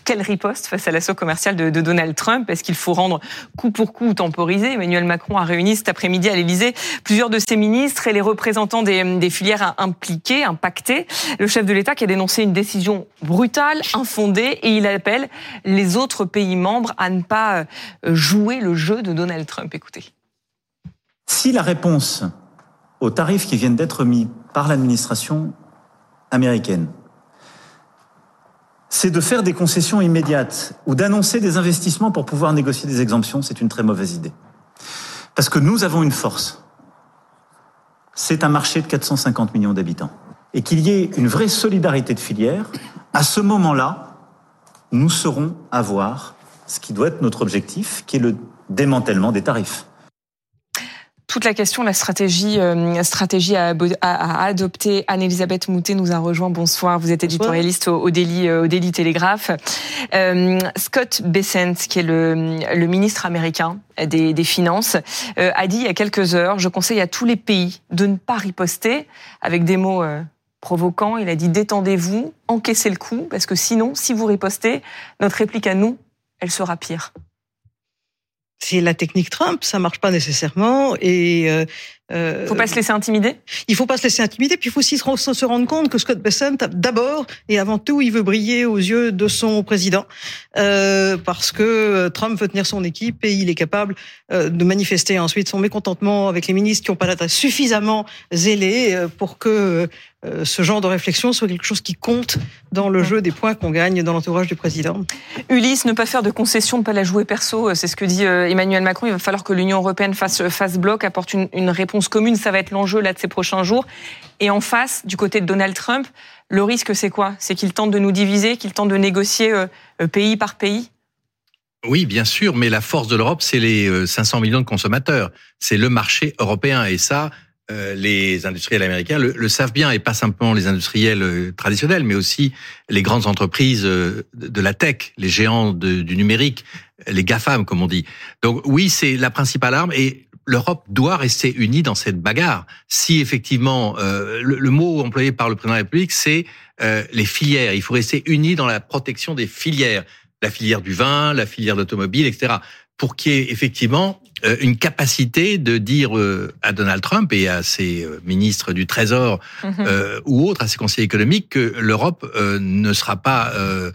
Quelle riposte face à l'assaut commercial de Donald Trump? Est-ce qu'il faut rendre coup pour coup ou temporiser? Emmanuel Macron a réuni cet après-midi à l'Élysée plusieurs de ses ministres et les représentants des filières impliquées, impactées. Le chef de l'État qui a dénoncé une décision brutale, infondée, et il appelle les autres pays membres à ne pas jouer le jeu de Donald Trump. Écoutez. Si la réponse aux tarifs qui viennent d'être mis par l'administration américaine, c'est de faire des concessions immédiates ou d'annoncer des investissements pour pouvoir négocier des exemptions, c'est une très mauvaise idée. Parce que nous avons une force. C'est un marché de 450 millions d'habitants. Et qu'il y ait une vraie solidarité de filière, à ce moment-là, nous saurons avoir ce qui doit être notre objectif, qui est le démantèlement des tarifs. Toute la question, la stratégie à adopter. Anne-Elisabeth Moutet nous a rejoint. Bonsoir. Vous êtes éditorialiste au Daily Telegraph. Scott Bessent, qui est le ministre américain des Finances, a dit il y a quelques heures, je conseille à tous les pays de ne pas riposter avec des mots provoquants. Il a dit détendez-vous, encaissez le coup, parce que sinon, si vous ripostez, notre réplique à nous, elle sera pire. C'est la technique Trump, ça marche pas nécessairement et faut pas se laisser intimider. Il faut pas se laisser intimider, puis il faut aussi se rendre compte que Scott Bessent, d'abord et avant tout, il veut briller aux yeux de son président parce que Trump veut tenir son équipe et il est capable de manifester ensuite son mécontentement avec les ministres qui n'ont pas l'air suffisamment zélés pour que ce genre de réflexion soit quelque chose qui compte dans le jeu des points qu'on gagne dans l'entourage du président. Ulysse, ne pas faire de concessions, ne pas la jouer perso, c'est ce que dit Emmanuel Macron. Il va falloir que l'Union européenne fasse bloc, apporte une réponse commune. Ça va être l'enjeu là de ces prochains jours. Et en face, du côté de Donald Trump, le risque c'est quoi? C'est qu'il tente de nous diviser, qu'il tente de négocier pays par pays? Oui, bien sûr, mais la force de l'Europe, c'est les 500 millions de consommateurs. C'est le marché européen et ça, les industriels américains le savent bien, et pas simplement les industriels traditionnels, mais aussi les grandes entreprises de la tech, les géants du numérique, les GAFAM comme on dit. Donc oui, c'est la principale arme et l'Europe doit rester unie dans cette bagarre. Si effectivement, le mot employé par le président de la République, c'est les filières. Il faut rester unis dans la protection des filières. La filière du vin, la filière d'automobile, etc. Pour qu'il y ait effectivement une capacité de dire à Donald Trump et à ses ministres du Trésor ou autres, à ses conseillers économiques, que l'Europe ne sera pas,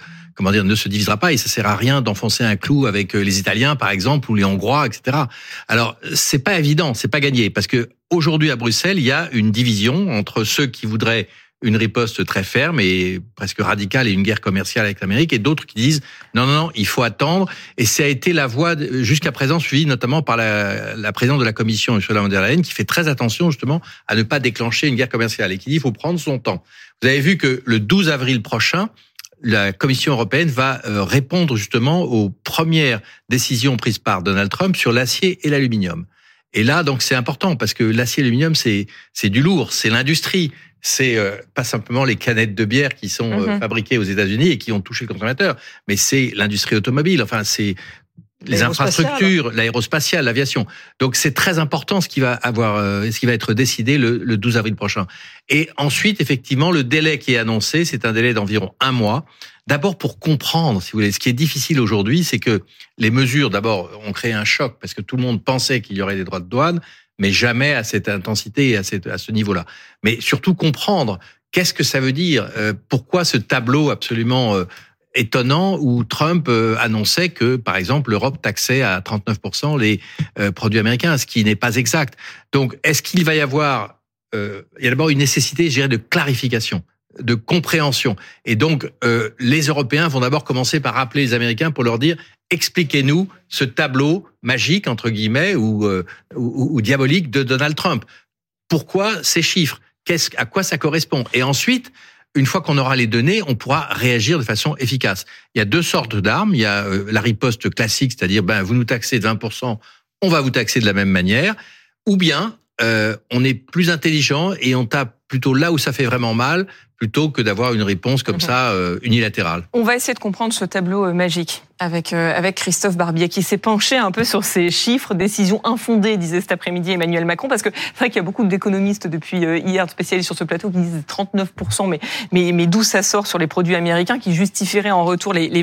ne se divisera pas et ça sert à rien d'enfoncer un clou avec les Italiens, par exemple, ou les Hongrois, etc. Alors, c'est pas évident, c'est pas gagné, parce que aujourd'hui à Bruxelles, il y a une division entre ceux qui voudraient une riposte très ferme et presque radicale et une guerre commerciale avec l'Amérique, et d'autres qui disent non, il faut attendre. Et ça a été la voie jusqu'à présent suivie notamment par la présidente de la Commission, Ursula von der Leyen, qui fait très attention justement à ne pas déclencher une guerre commerciale et qui dit il faut prendre son temps. Vous avez vu que le 12 avril prochain, la Commission européenne va répondre justement aux premières décisions prises par Donald Trump sur l'acier et l'aluminium. Et là, donc, c'est important parce que l'acier et l'aluminium, c'est du lourd, c'est l'industrie. C'est pas simplement les canettes de bière qui sont fabriquées aux États-Unis et qui ont touché le consommateur, mais c'est l'industrie automobile, enfin c'est les infrastructures, l'aérospatiale, l'aviation. Donc c'est très important ce qui va être décidé le 12 avril prochain. Et ensuite, effectivement, le délai qui est annoncé, c'est un délai d'environ 1 mois. D'abord pour comprendre, si vous voulez, ce qui est difficile aujourd'hui, c'est que les mesures, d'abord, ont créé un choc parce que tout le monde pensait qu'il y aurait des droits de douane, mais jamais à cette intensité et à ce niveau-là. Mais surtout comprendre qu'est-ce que ça veut dire, pourquoi ce tableau absolument étonnant où Trump annonçait que, par exemple, l'Europe taxait à 39% les produits américains, ce qui n'est pas exact. Donc, est-ce qu'il va y avoir... il y a d'abord une nécessité, je dirais, de clarification, de compréhension. Et donc, les Européens vont d'abord commencer par appeler les Américains pour leur dire « Expliquez-nous ce tableau magique, entre guillemets, ou diabolique de Donald Trump. Pourquoi ces chiffres ? À quoi ça correspond ?» Et ensuite, une fois qu'on aura les données, on pourra réagir de façon efficace. Il y a 2 sortes d'armes. Il y a la riposte classique, c'est-à-dire vous nous taxez de 20%, on va vous taxer de la même manière. Ou bien, on est plus intelligent et on tape plutôt là où ça fait vraiment mal, plutôt que d'avoir une réponse comme ça unilatérale. On va essayer de comprendre ce tableau magique avec Christophe Barbier, qui s'est penché un peu sur ces chiffres, décision infondée, disait cet après-midi Emmanuel Macron, parce que c'est vrai qu'il y a beaucoup d'économistes depuis hier, spécialistes sur ce plateau, qui disent 39%, mais d'où ça sort sur les produits américains, qui justifieraient en retour les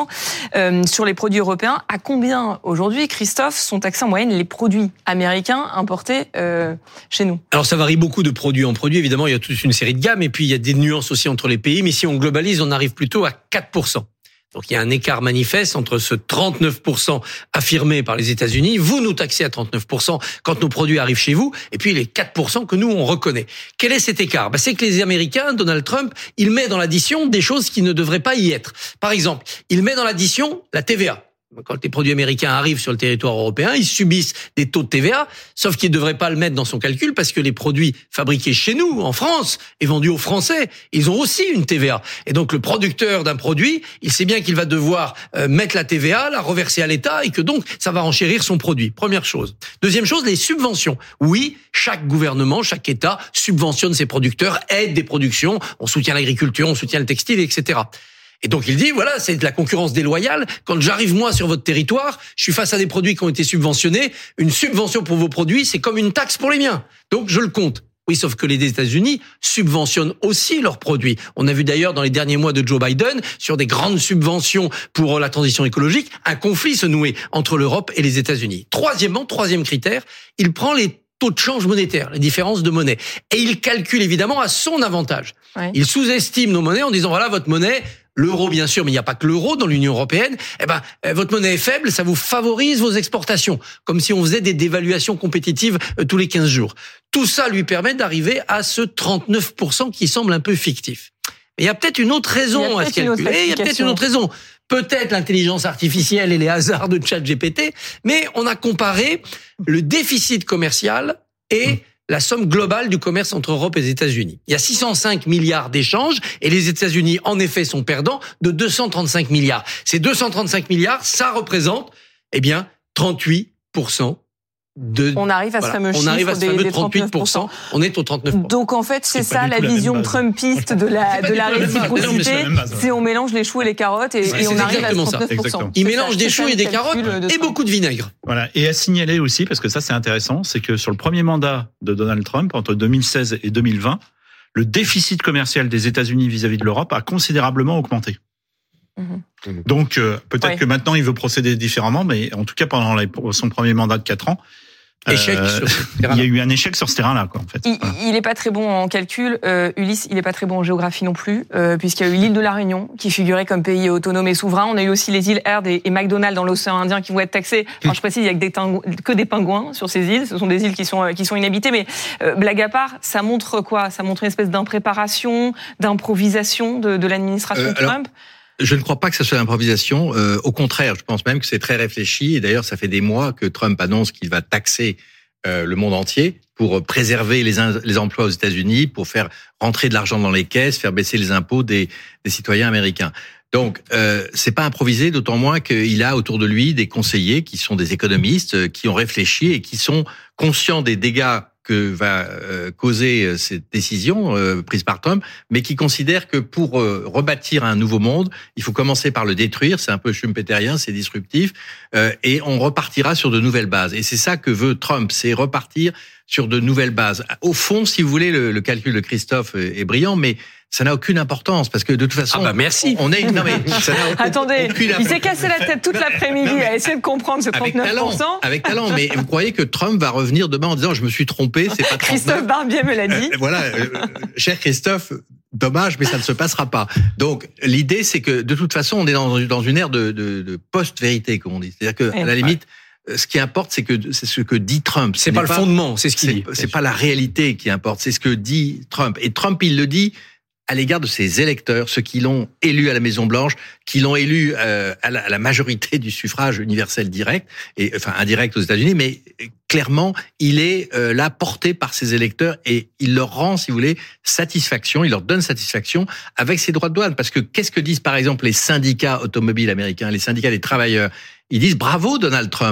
20%. Sur les produits européens, à combien aujourd'hui, Christophe, sont taxés en moyenne les produits américains importés chez nous? Alors ça varie beaucoup de produit en produit, évidemment, il y a toute une série de gammes, et puis il y a des nuances aussi entre les pays, mais si on globalise, on arrive plutôt à 4%. Donc il y a un écart manifeste entre ce 39% affirmé par les États-Unis, vous nous taxez à 39% quand nos produits arrivent chez vous, et puis les 4% que nous on reconnaît. Quel est cet écart ? C'est que les Américains, Donald Trump, il met dans l'addition des choses qui ne devraient pas y être. Par exemple, il met dans l'addition la TVA. Quand les produits américains arrivent sur le territoire européen, ils subissent des taux de TVA, sauf qu'il ne devrait pas le mettre dans son calcul parce que les produits fabriqués chez nous, en France, et vendus aux Français, ils ont aussi une TVA. Et donc le producteur d'un produit, il sait bien qu'il va devoir mettre la TVA, la reverser à l'État, et que donc ça va enchérir son produit. Première chose. Deuxième chose, les subventions. Oui, chaque gouvernement, chaque État subventionne ses producteurs, aide des productions, on soutient l'agriculture, on soutient le textile, etc. Et donc il dit, voilà, c'est de la concurrence déloyale. Quand j'arrive moi sur votre territoire, je suis face à des produits qui ont été subventionnés. Une subvention pour vos produits, c'est comme une taxe pour les miens. Donc je le compte. Oui, sauf que les États-Unis subventionnent aussi leurs produits. On a vu d'ailleurs dans les derniers mois de Joe Biden, sur des grandes subventions pour la transition écologique, un conflit se nouer entre l'Europe et les États-Unis. Troisième critère, il prend les taux de change monétaire, les différences de monnaie. Et il calcule évidemment à son avantage. Ouais. Il sous-estime nos monnaies en disant, voilà, votre monnaie, l'euro bien sûr, mais il n'y a pas que l'euro dans l'Union européenne, votre monnaie est faible, ça vous favorise vos exportations, comme si on faisait des dévaluations compétitives tous les 15 jours. Tout ça lui permet d'arriver à ce 39% qui semble un peu fictif. Mais il y a peut-être une autre raison à ce calcul. Il y a peut-être une autre raison. Peut-être l'intelligence artificielle et les hasards de ChatGPT, mais on a comparé le déficit commercial et la somme globale du commerce entre Europe et les États-Unis. Il y a 605 milliards d'échanges et les États-Unis, en effet, sont perdants de 235 milliards. Ces 235 milliards, ça représente, 38%. On arrive à ce fameux chiffre des 38%. On est au 39%. Donc en fait, c'est ça la vision trumpiste de la réciprocité. C'est on mélange les choux et les carottes et on arrive à 39%. Il mélange des choux et des carottes et beaucoup de vinaigre. Voilà. Et à signaler aussi, parce que ça c'est intéressant, c'est que sur le premier mandat de Donald Trump, entre 2016 et 2020, le déficit commercial des États-Unis vis-à-vis de l'Europe a considérablement augmenté. Donc peut-être que maintenant il veut procéder différemment, mais en tout cas pendant son premier mandat de 4 ans, échec il y a eu un échec sur ce terrain-là, quoi, en fait. Il est pas très bon en calcul, Ulysse. Il est pas très bon en géographie non plus, puisqu'il y a eu l'île de la Réunion qui figurait comme pays autonome et souverain. On a eu aussi les îles Heard et McDonald dans l'océan Indien qui vont être taxées. Alors je précise, il y a que des pingouins sur ces îles. Ce sont des îles qui sont inhabitées. Mais blague à part, ça montre quoi ? Ça montre une espèce d'impréparation, d'improvisation de l'administration Trump. Je ne crois pas que ça soit l'improvisation. Au contraire, je pense même que c'est très réfléchi. Et d'ailleurs, ça fait des mois que Trump annonce qu'il va taxer le monde entier pour préserver les emplois aux États-Unis, pour faire rentrer de l'argent dans les caisses, faire baisser les impôts des citoyens américains. Donc, c'est pas improvisé, d'autant moins qu'il a autour de lui des conseillers qui sont des économistes, qui ont réfléchi et qui sont conscients des dégâts que va causer cette décision prise par Trump, mais qui considère que pour rebâtir un nouveau monde, il faut commencer par le détruire. C'est un peu schumpeterien, c'est disruptif, et on repartira sur de nouvelles bases. Et c'est ça que veut Trump, c'est repartir sur de nouvelles bases. Au fond, si vous voulez, le calcul de Christophe est brillant, mais ça n'a aucune importance parce que de toute façon, merci. On est non mais ça n'a attendez, il s'est cassé la tête toute l'après-midi à essayer de comprendre ce 39%. Avec talent, mais vous croyez que Trump va revenir demain en disant je me suis trompé, c'est pas 39. Christophe Barbier me l'a dit. Voilà, cher Christophe, dommage, mais ça ne se passera pas. Donc l'idée, c'est que de toute façon, on est dans une ère de post-vérité, comme on dit. C'est-à-dire que à la limite. Ce qui importe, c'est ce que dit Trump. C'est pas le fondement, c'est ce qu'il dit. C'est pas la réalité qui importe, c'est ce que dit Trump. Et Trump, il le dit à l'égard de ses électeurs, ceux qui l'ont élu à la Maison-Blanche, qui l'ont élu à la majorité du suffrage universel direct, et enfin indirect aux États-Unis, mais clairement, il est là porté par ses électeurs et il leur rend, si vous voulez, satisfaction, il leur donne satisfaction avec ses droits de douane. Parce que qu'est-ce que disent par exemple les syndicats automobiles américains, les syndicats des travailleurs ? Ils disent bravo Donald Trump,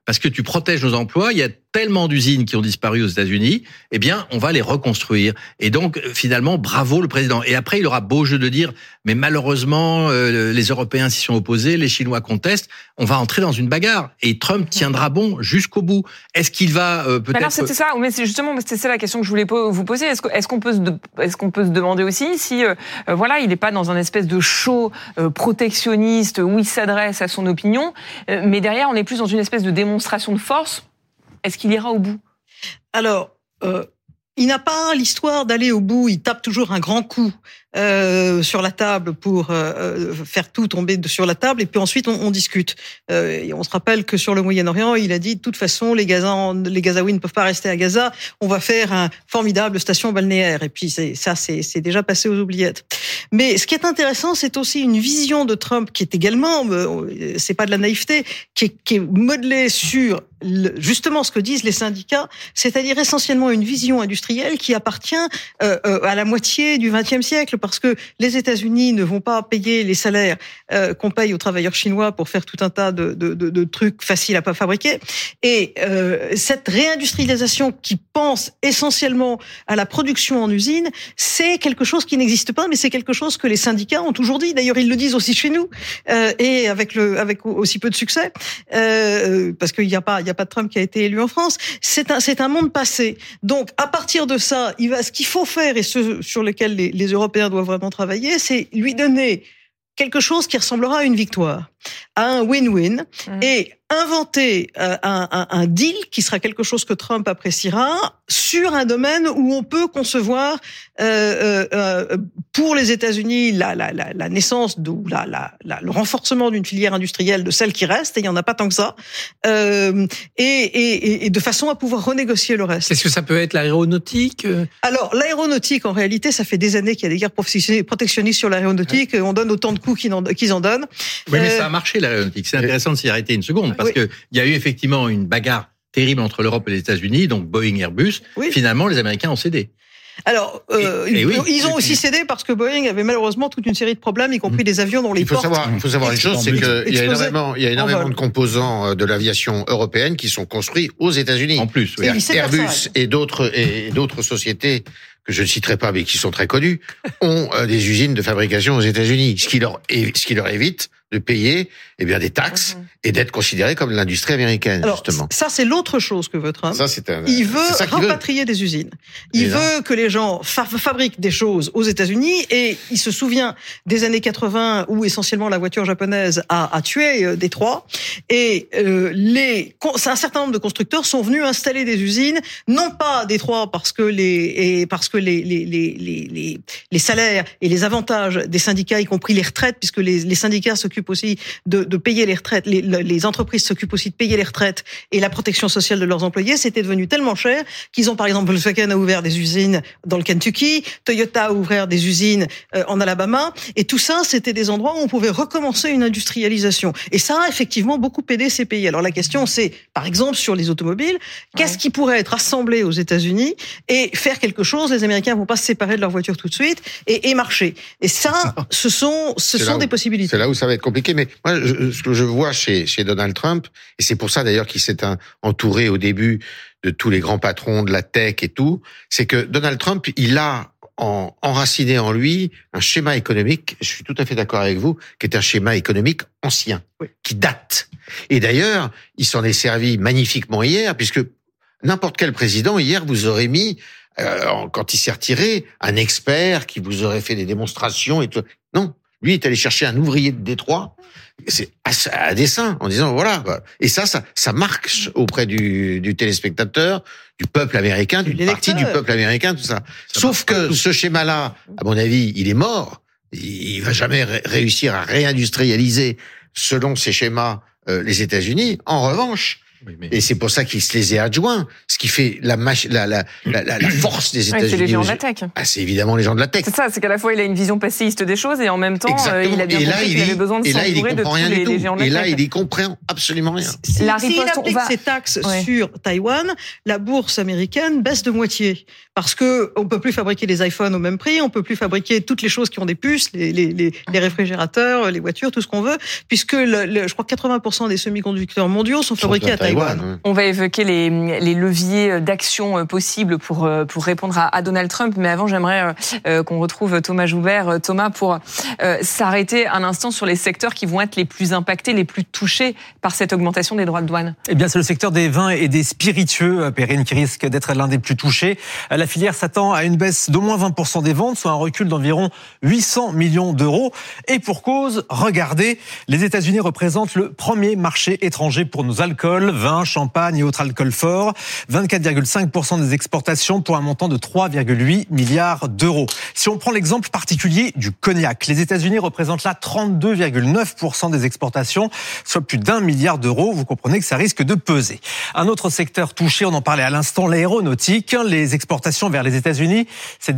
parce que tu protèges nos emplois. Il y a tellement d'usines qui ont disparu aux États-Unis, eh bien, on va les reconstruire. Et donc, finalement, bravo le président. Et après, il aura beau jeu de dire, mais malheureusement, les Européens s'y sont opposés, les Chinois contestent. On va entrer dans une bagarre. Et Trump tiendra bon jusqu'au bout. Est-ce qu'il va peut-être... Alors, c'était ça. Mais c'est justement, c'était ça la question que je voulais vous poser. Est-ce qu'on peut se demander aussi si, voilà, il n'est pas dans un espèce de show protectionniste où il s'adresse à son opinion, mais derrière, on est plus dans une espèce de démonstration de force. Est-ce qu'il ira au bout ? Alors, il n'a pas l'histoire d'aller au bout. Il tape toujours un grand coup sur la table pour faire tout tomber sur la table, et puis ensuite on discute. Et on se rappelle que sur le Moyen-Orient, il a dit de toute façon les Gazaouis ne peuvent pas rester à Gaza. On va faire un formidable station balnéaire. Et puis c'est déjà passé aux oubliettes. Mais ce qui est intéressant, c'est aussi une vision de Trump qui est également, c'est pas de la naïveté, qui est modelée sur justement ce que disent les syndicats, c'est-à-dire essentiellement une vision industrielle qui appartient à la moitié du XXe siècle, parce que les États-Unis ne vont pas payer les salaires qu'on paye aux travailleurs chinois pour faire tout un tas de trucs faciles à pas fabriquer. Et cette réindustrialisation qui pense essentiellement à la production en usine, c'est quelque chose qui n'existe pas, mais c'est quelque chose que les syndicats ont toujours dit. D'ailleurs, ils le disent aussi chez nous, et avec aussi peu de succès, parce qu'il n'y a pas de Trump qui a été élu en France. C'est un monde passé. Donc, à partir de ça, ce qu'il faut faire, et ce sur lequel les Européens doivent vraiment travailler, c'est lui donner quelque chose qui ressemblera à une victoire, à un win-win, et inventer un deal qui sera quelque chose que Trump appréciera sur un domaine où on peut concevoir pour les États-Unis la naissance le renforcement d'une filière industrielle de celle qui reste, et il y en a pas tant que ça, et de façon à pouvoir renégocier le reste. Est-ce que ça peut être l'aéronautique ? Alors l'aéronautique, en réalité, ça fait des années qu'il y a des guerres protectionnistes sur l'aéronautique. On donne autant de coups qu'ils en donnent. Oui, mais ça a marché l'aéronautique. C'est intéressant de s'y arrêter une seconde, parce que il y a eu effectivement une bagarre terrible entre l'Europe et les États-Unis, donc Boeing, Airbus. Oui. Finalement, les Américains ont cédé. Alors, ils ont aussi cédé parce que Boeing avait malheureusement toute une série de problèmes, y compris des avions dont les portes... Il faut savoir une chose, c'est qu'il y a énormément de composants de l'aviation européenne qui sont construits aux États-Unis. En plus, oui. Airbus et d'autres sociétés que je ne citerai pas, mais qui sont très connues, ont des usines de fabrication aux États-Unis, ce qui leur évite de payer des taxes et d'être considérés comme l'industrie américaine. Alors, justement. Ça, c'est l'autre chose que veut Trump. Il veut rapatrier des usines. Il veut que les gens fabriquent des choses aux États-Unis, et il se souvient des années 80 où essentiellement la voiture japonaise a tué Détroit, et un certain nombre de constructeurs sont venus installer des usines, non pas à Détroit parce que les salaires et les avantages des syndicats, y compris les retraites, puisque les syndicats s'occupent aussi de payer les retraites, les entreprises s'occupent aussi de payer les retraites et la protection sociale de leurs employés. C'était devenu tellement cher qu'ils ont, par exemple, Volkswagen a ouvert des usines dans le Kentucky, Toyota a ouvert des usines en Alabama, et tout ça, c'était des endroits où on pouvait recommencer une industrialisation. Et ça a effectivement beaucoup aidé ces pays. Alors la question, c'est, par exemple, sur les automobiles, qu'est-ce qui pourrait être assemblé aux États-Unis et faire quelque chose? Les Américains vont pas se séparer de leur voiture tout de suite et marcher. Et ça, ce sont des possibilités. C'est là où ça va être compliqué, mais moi, ce que je vois chez Donald Trump, et c'est pour ça d'ailleurs qu'il s'est entouré au début de tous les grands patrons de la tech et tout, c'est que Donald Trump, il a enraciné en lui un schéma économique, je suis tout à fait d'accord avec vous, qui est un schéma économique ancien, qui date. Et d'ailleurs, il s'en est servi magnifiquement hier, puisque n'importe quel président hier vous aurait mis, quand il s'est retiré, un expert qui vous aurait fait des démonstrations et tout. Non. Lui est allé chercher un ouvrier de Détroit, c'est à dessein, en disant voilà. Et ça marque auprès du téléspectateur, du peuple américain, d'une partie du peuple américain, tout ça. Sauf que ce schéma-là, à mon avis, il est mort. Il va jamais réussir à réindustrialiser selon ces schémas les États-Unis. En revanche, et c'est pour ça qu'il se les est adjoints. Ce qui fait la force des États-Unis. C'est les gens de la tech. C'est évidemment les gens de la tech. C'est ça, c'est qu'à la fois il a une vision passéiste des choses et en même temps il a bien compris qu'il avait besoin de s'entourer de tous les géants de la tech. Et là, il y comprend absolument rien. S'il applique ces taxes sur Taïwan, la bourse américaine baisse de moitié. Parce que on peut plus fabriquer les iPhones au même prix, on peut plus fabriquer toutes les choses qui ont des puces, les réfrigérateurs, les voitures, tout ce qu'on veut, puisque je crois que 80% des semi-conducteurs mondiaux sont fabriqués à Taïwan. Taïwan. On va évoquer les leviers d'action possibles pour répondre à Donald Trump. Mais avant, j'aimerais qu'on retrouve Thomas Joubert. Thomas, pour s'arrêter un instant sur les secteurs qui vont être les plus impactés, les plus touchés par cette augmentation des droits de douane. Eh bien, c'est le secteur des vins et des spiritueux, Perrine, qui risque d'être l'un des plus touchés. La filière s'attend à une baisse d'au moins 20% des ventes, soit un recul d'environ 800 millions d'euros. Et pour cause, regardez, les États-Unis représentent le premier marché étranger pour nos alcools, vins, champagne et autres alcools forts. 24,5% des exportations pour un montant de 3,8 milliards d'euros. Si on prend l'exemple particulier du cognac, les États-Unis représentent là 32,9% des exportations, soit plus d'1 milliard d'euros. Vous comprenez que ça risque de peser. Un autre secteur touché, on en parlait à l'instant, l'aéronautique. Les exportations vers les États-Unis, c'est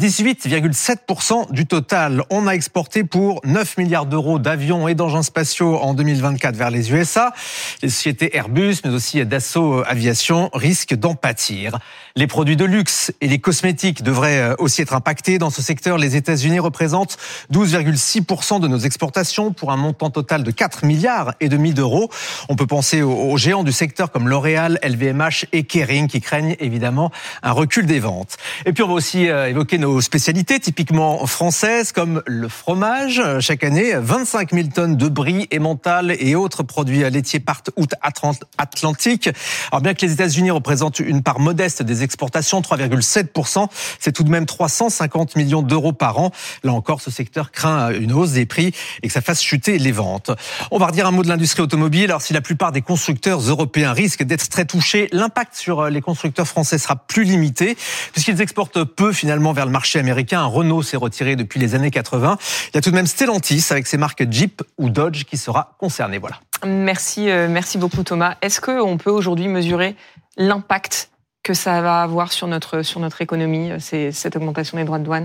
18,7% du total. On a exporté pour 9 milliards d'euros d'avions et d'engins spatiaux en 2024 vers les USA. Les sociétés Airbus, mais aussi Dassault Aviation, risquent d'en pâtir. Les produits de luxe et les cosmétiques devraient aussi être impactés. Dans ce secteur, les États-Unis représentent 12,6% de nos exportations pour un montant total de 4 milliards et demi d'euros. On peut penser aux géants du secteur comme L'Oréal, LVMH et Kering qui craignent évidemment un recul des ventes. Et puis on va aussi évoquer nos spécialités typiquement françaises comme le fromage. Chaque année, 25 000 tonnes de brie, emmental et autres produits laitiers partent outre-Atlantique. Alors bien que les États-Unis représentent une part modeste des exportations, 3,7%, c'est tout de même 350 millions d'euros par an. Là encore, ce secteur craint une hausse des prix et que ça fasse chuter les ventes. On va redire un mot de l'industrie automobile. Alors si la plupart des constructeurs européens risquent d'être très touchés, l'impact sur les constructeurs français sera plus limité puisqu'ils exportent peu finalement vers le marché américain. Renault s'est retiré depuis les années 80. Il y a tout de même Stellantis avec ses marques Jeep ou Dodge qui sera concerné. Voilà. Merci beaucoup Thomas. Est-ce qu'on peut aujourd'hui mesurer l'impact que ça va avoir sur notre économie, cette augmentation des droits de douane ?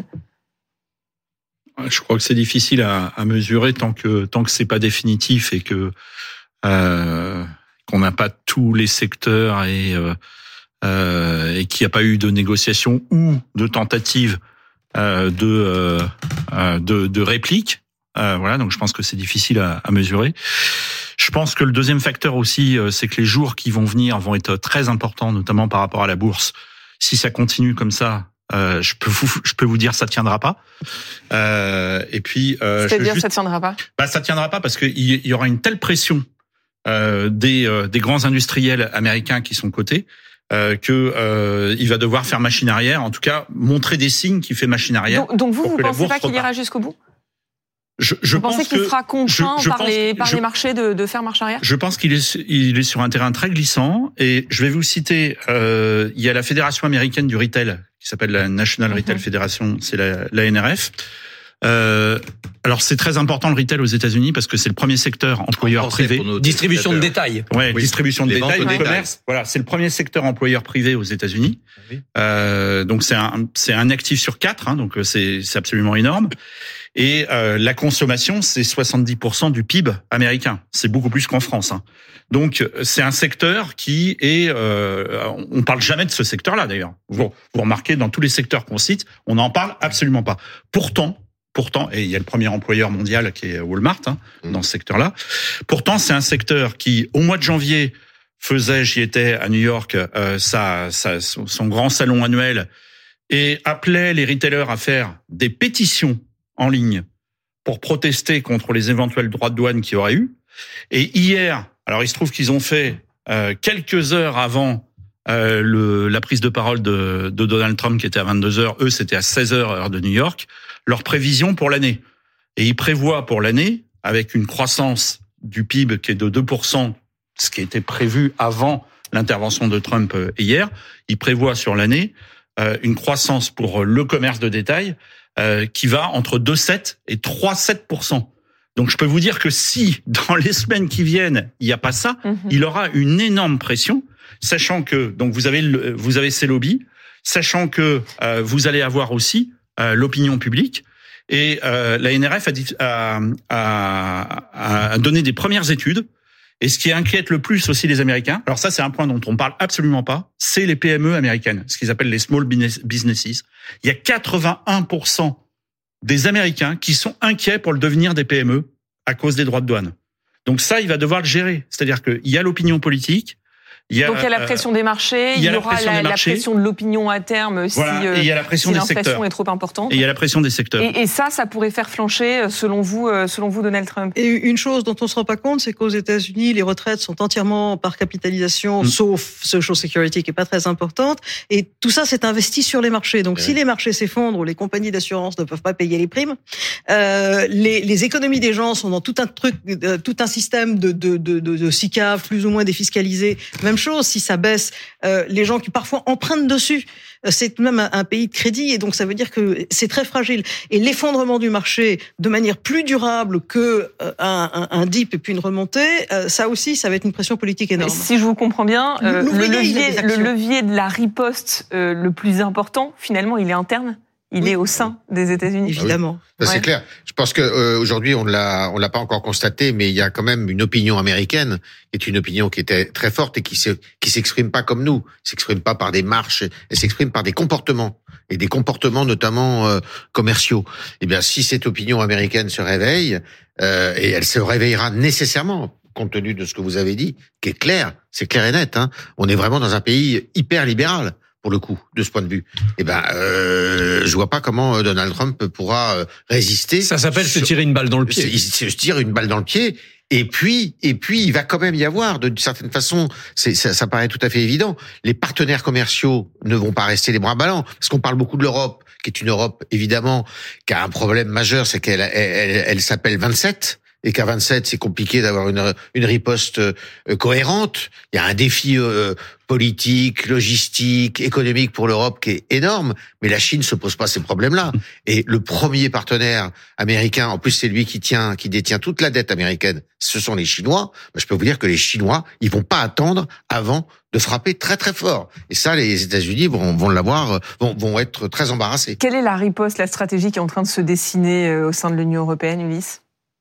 Je crois que c'est difficile à mesurer tant que c'est pas définitif et que qu'on n'a pas tous les secteurs et qu'il n'y a pas eu de négociation ou de tentative de réplique. Voilà, donc je pense que c'est difficile à mesurer. Je pense que le deuxième facteur aussi, c'est que les jours qui vont venir vont être très importants, notamment par rapport à la bourse. Si ça continue comme ça, je peux vous dire ça tiendra pas. Et puis, c'est-à-dire ça tiendra pas. Ça tiendra pas parce qu'il y aura une telle pression des grands industriels américains qui sont cotés que il va devoir faire machine arrière. En tout cas, montrer des signes qu'il fait machine arrière. Donc vous pensez pas qu'il ira jusqu'au bout ? Vous pensez qu'il sera contraint par les marchés de faire marche arrière ? Je pense qu'il est sur un terrain très glissant et je vais vous citer, il y a la fédération américaine du retail qui s'appelle la National Retail Federation, c'est la NRF. Alors c'est très important le retail aux États-Unis parce que c'est le premier secteur employeur privé. Distribution de détail. Ouais, oui. Distribution de détail, le commerce. Voilà, c'est le premier secteur employeur privé aux États-Unis. Oui. Donc c'est un actif sur 4, hein, donc c'est absolument énorme. Et la consommation, c'est 70% du PIB américain. C'est beaucoup plus qu'en France. Hein. Donc c'est un secteur qui est, on parle jamais de ce secteur-là d'ailleurs. Vous remarquez dans tous les secteurs qu'on cite, on n'en parle absolument pas. Pourtant, et il y a le premier employeur mondial qui est Walmart hein, dans ce secteur-là. Pourtant, c'est un secteur qui, au mois de janvier, j'y étais à New York, son grand salon annuel, et appelait les retailers à faire des pétitions en ligne pour protester contre les éventuels droits de douane qu'il y aurait eu. Et hier, alors il se trouve qu'ils ont fait quelques heures avant la prise de parole de Donald Trump qui était à 22h, eux c'était à 16h heure de New York, leur prévision pour l'année. Et ils prévoient pour l'année, avec une croissance du PIB qui est de 2%, ce qui était prévu avant l'intervention de Trump hier, ils prévoient sur l'année une croissance pour le commerce de détail qui va entre 2,7 et 3,7%. Donc je peux vous dire que si dans les semaines qui viennent, il n'y a pas ça, il aura une énorme pression, sachant que donc vous avez ces lobbies, sachant que vous allez avoir aussi l'opinion publique et la NRF a donné des premières études. Et ce qui inquiète le plus aussi les Américains, alors ça c'est un point dont on parle absolument pas, c'est les PME américaines, ce qu'ils appellent les small businesses. Il y a 81% des Américains qui sont inquiets pour le devenir des PME à cause des droits de douane. Donc ça, il va devoir le gérer. C'est-à-dire qu'il y a l'opinion politique, Il y a, donc il y a la pression des marchés, il y aura la pression de l'opinion à terme si, et il y a la pression des l'inflation secteurs. est trop importante. Et il y a la pression des secteurs. Et ça pourrait faire flancher, selon vous, Donald Trump. Et une chose dont on se rend pas compte, c'est qu'aux États-Unis, les retraites sont entièrement par capitalisation, sauf Social Security qui est pas très importante. Et tout ça, c'est investi sur les marchés. Donc, si les marchés s'effondrent ou les compagnies d'assurance ne peuvent pas payer les primes, les économies des gens sont dans tout un système de SICAV plus ou moins défiscalisé. Même chose, si ça baisse, les gens qui parfois empruntent dessus, c'est même un pays de crédit et donc ça veut dire que c'est très fragile. Et l'effondrement du marché de manière plus durable que un dip et puis une remontée, ça aussi, ça va être une pression politique énorme. Mais si je vous comprends bien, le levier de la riposte le plus important, finalement, il est interne. Il est au sein des États-Unis. Évidemment. Ça, c'est clair. Je pense que aujourd'hui, on l'a pas encore constaté, mais il y a quand même une opinion américaine qui est une opinion qui était très forte et qui s'exprime pas comme nous, s'exprime pas par des marches, elle s'exprime par des comportements et des comportements notamment commerciaux. Eh bien, si cette opinion américaine se réveille, et elle se réveillera nécessairement compte tenu de ce que vous avez dit, qui est clair, c'est clair et net. Hein. On est vraiment dans un pays hyper libéral. Pour le coup, de ce point de vue, je vois pas comment Donald Trump pourra résister. Ça s'appelle se tirer une balle dans le pied. Il se tire une balle dans le pied. Et puis, il va quand même y avoir, d'une certaine façon, ça paraît tout à fait évident, les partenaires commerciaux ne vont pas rester les bras ballants, parce qu'on parle beaucoup de l'Europe, qui est une Europe, évidemment, qui a un problème majeur, c'est qu'elle s'appelle 27, et qu'à 27, c'est compliqué d'avoir une riposte cohérente. Il y a un défi politique, logistique, économique pour l'Europe qui est énorme, mais la Chine se pose pas ces problèmes-là. Et le premier partenaire américain, en plus c'est lui qui détient toute la dette américaine, ce sont les Chinois. Je peux vous dire que les Chinois, ils vont pas attendre avant de frapper très très fort. Et ça, les États-Unis vont être très embarrassés. Quelle est la riposte, la stratégie qui est en train de se dessiner au sein de l'Union européenne, Ulysse ?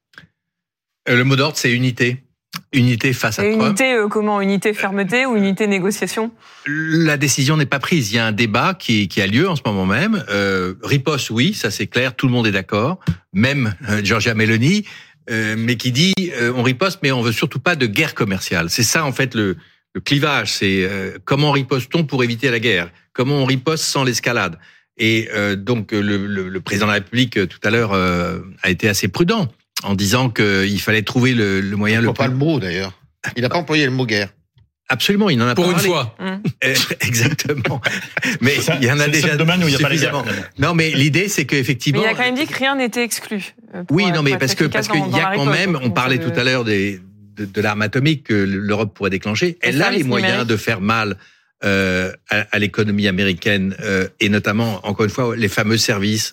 Le mot d'ordre, c'est unité. Unité face à Trump. Unité, comment ? Unité fermeté ou unité négociation ? La décision n'est pas prise. Il y a un débat qui a lieu en ce moment même. Riposte, oui, ça c'est clair, tout le monde est d'accord. Même Giorgia Meloni, mais qui dit on riposte, mais on veut surtout pas de guerre commerciale. C'est ça en fait le clivage. C'est comment riposte-t-on pour éviter la guerre ? Comment on riposte sans l'escalade ? Et donc le président de la République tout à l'heure a été assez prudent en disant qu'il fallait trouver le moyen. Il n'a pas le mot d'ailleurs. Il n'a pas employé le mot guerre. Absolument, il n'en a pour pas une parlé. fois. Exactement. Mais il y en a déjà le domaine où il n'y a pas les suffisamment. Non, mais l'idée c'est qu'effectivement. Mais il a quand même dit que rien n'était exclu. Oui, non, mais parce qu'il y a quand même, on parlait tout à l'heure de l'arme atomique que l'Europe pourrait déclanger. Elle a les moyens de faire mal à l'économie américaine et notamment, encore une fois, les fameux services.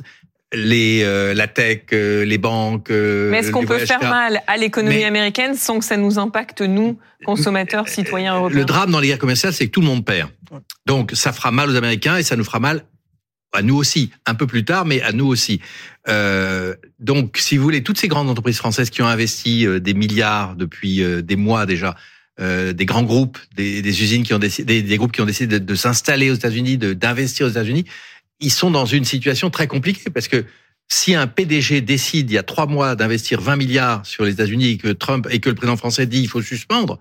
La tech, les banques. Mais est-ce qu'on peut faire mal à l'économie américaine sans que ça nous impacte, nous, consommateurs, citoyens européens ? Le drame dans les guerres commerciales, c'est que tout le monde perd. Donc, ça fera mal aux Américains et ça nous fera mal à nous aussi. Un peu plus tard, mais à nous aussi. Donc, si vous voulez, toutes ces grandes entreprises françaises qui ont investi des milliards depuis des mois déjà, des grands groupes, des usines qui ont décidé, des groupes qui ont décidé de s'installer aux États-Unis, d'investir aux États-Unis, ils sont dans une situation très compliquée parce que si un PDG décide il y a 3 mois d'investir 20 milliards sur les États-Unis et que le président français dit il faut suspendre,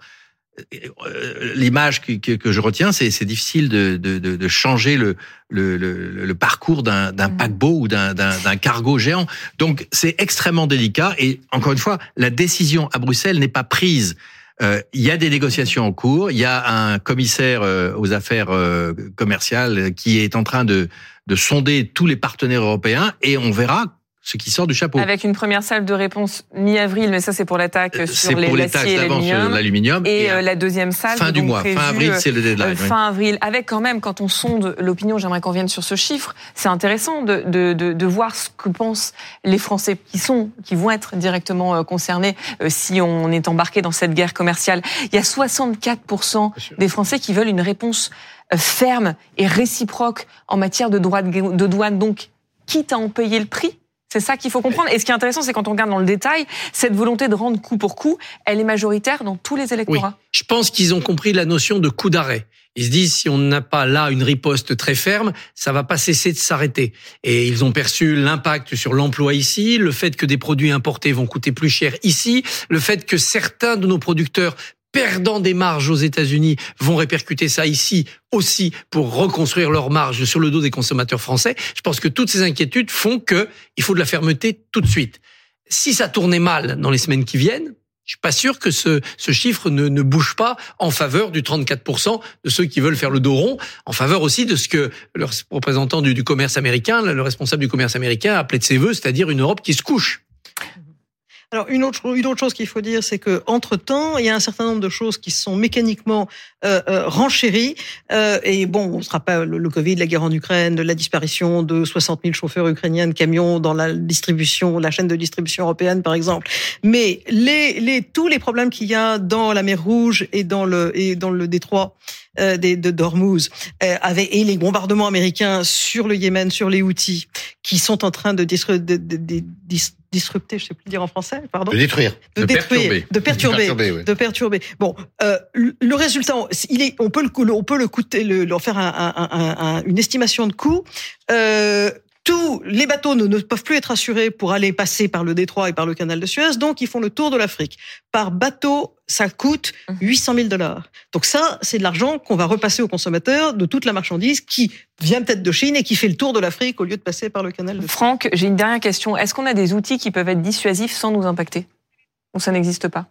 l'image que je retiens, c'est difficile de changer le parcours d'un paquebot ou d'un cargo géant. Donc c'est extrêmement délicat et encore une fois, la décision à Bruxelles n'est pas prise. Il y a des négociations en cours. Il y a un commissaire aux affaires commerciales qui est en train de sonder tous les partenaires européens et on verra ce qui sort du chapeau. Avec une première salve de réponse mi-avril, mais ça c'est pour l'attaque sur l'acier et l'aluminium. Et la deuxième salve fin du mois, fin avril, c'est le deadline. Fin avril, avec quand même, quand on sonde l'opinion, j'aimerais qu'on vienne sur ce chiffre, c'est intéressant de voir ce que pensent les Français qui vont être directement concernés si on est embarqué dans cette guerre commerciale. Il y a 64% des Français qui veulent une réponse ferme et réciproque en matière de douane, donc quitte à en payer le prix. C'est ça qu'il faut comprendre. Et ce qui est intéressant, c'est quand on regarde dans le détail, cette volonté de rendre coup pour coup, elle est majoritaire dans tous les électorats. Oui. Je pense qu'ils ont compris la notion de coup d'arrêt. Ils se disent, si on n'a pas là une riposte très ferme, ça va pas cesser de s'arrêter. Et ils ont perçu l'impact sur l'emploi ici, le fait que des produits importés vont coûter plus cher ici, le fait que certains de nos producteurs perdant des marges aux États-Unis vont répercuter ça ici aussi pour reconstruire leurs marges sur le dos des consommateurs français. Je pense que toutes ces inquiétudes font que il faut de la fermeté tout de suite. Si ça tournait mal dans les semaines qui viennent, je suis pas sûr que ce chiffre ne bouge pas en faveur du 34% de ceux qui veulent faire le dos rond, en faveur aussi de ce que le représentant du commerce américain, le responsable du commerce américain appelait de ses voeux, c'est-à-dire une Europe qui se couche. Alors une autre chose qu'il faut dire, c'est que entre-temps, il y a un certain nombre de choses qui sont mécaniquement renchéries. Et bon, on se rappelle le Covid, la guerre en Ukraine, la disparition de 60 000 chauffeurs ukrainiens de camions dans la chaîne de distribution européenne, par exemple. Mais tous les problèmes qu'il y a dans la mer Rouge et dans le détroit d'Ormuz, et les bombardements américains sur le Yémen, sur les Houthis, qui sont en train de disrupter, je sais plus dire en français, pardon. De détruire. De perturber. Oui. De perturber. Bon, le résultat, on peut faire une estimation de coût. Tous les bateaux ne peuvent plus être assurés pour aller passer par le détroit et par le canal de Suez, donc ils font le tour de l'Afrique. Par bateau, ça coûte $800 000. Donc ça, c'est de l'argent qu'on va repasser aux consommateurs de toute la marchandise qui vient peut-être de Chine et qui fait le tour de l'Afrique au lieu de passer par le canal de Suez. Franck, j'ai une dernière question. Est-ce qu'on a des outils qui peuvent être dissuasifs sans nous impacter? Ou ça n'existe pas?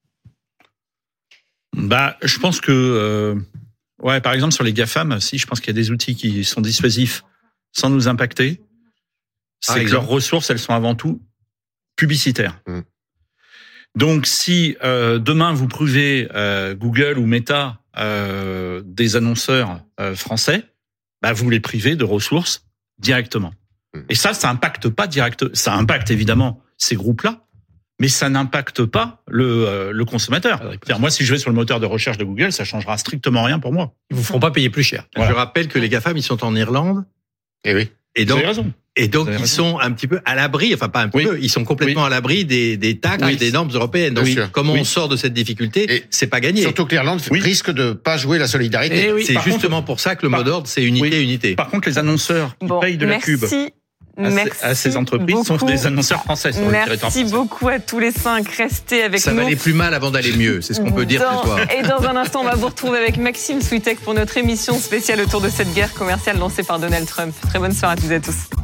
Je pense que, par exemple, sur les GAFAM, si, je pense qu'il y a des outils qui sont dissuasifs sans nous impacter. C'est que leurs ressources, elles sont avant tout publicitaires. Donc, si demain vous privez Google ou Meta des annonceurs français, vous les privez de ressources directement. Et ça impacte pas direct. Ça impacte évidemment ces groupes-là, mais ça n'impacte pas le consommateur. C'est-à-dire, moi, si je vais sur le moteur de recherche de Google, ça changera strictement rien pour moi. Ils vous feront pas payer plus cher. Voilà. Je rappelle que les GAFAM, ils sont en Irlande. Et oui. Et donc, vous avez raison. Et donc, ils sont un petit peu à l'abri, enfin pas un petit peu, ils sont complètement à l'abri des taxes et des normes européennes. Donc, comment on sort de cette difficulté, c'est pas gagné. Surtout que l'Irlande risque de pas jouer la solidarité. C'est justement pour ça que le mot d'ordre, c'est unité. Par contre, les annonceurs qui payent de la pub à ces entreprises sont des annonceurs français sur le territoire français. Merci beaucoup à tous les 5. Restez avec nous. Ça valait plus mal avant d'aller mieux, c'est ce qu'on peut dire ce soir. Et dans un instant, on va vous retrouver avec Maxime Switek pour notre émission spéciale autour de cette guerre commerciale lancée par Donald Trump. Très bonne soirée à toutes et à tous.